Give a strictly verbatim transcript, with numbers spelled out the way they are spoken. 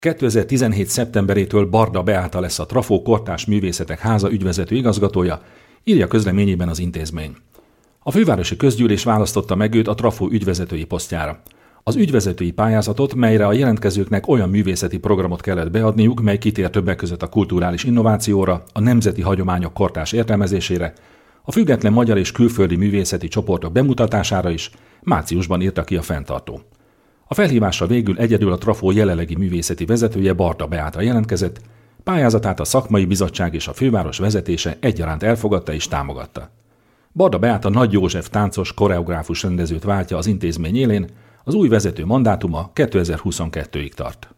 kétezer-tizenhét. szeptemberétől Barda Beáta lesz a Trafó Kortárs Művészetek Háza ügyvezető igazgatója, írja közleményében az intézmény. A fővárosi közgyűlés választotta meg őt a Trafó ügyvezetői posztjára. Az ügyvezetői pályázatot, melyre a jelentkezőknek olyan művészeti programot kellett beadniuk, mely kitér többek között a kulturális innovációra, a nemzeti hagyományok kortárs értelmezésére, a független magyar és külföldi művészeti csoportok bemutatására is, márciusban írta ki a fenntartó. A felhívásra végül egyedül a Trafó jelenlegi művészeti vezetője, Barda Beáta jelentkezett, pályázatát a szakmai bizottság és a főváros vezetése egyaránt elfogadta és támogatta. Barda Beáta Nagy József táncos, koreográfus rendezőt váltja az intézmény élén, az új vezető mandátuma kétezer-huszonkettőig tart.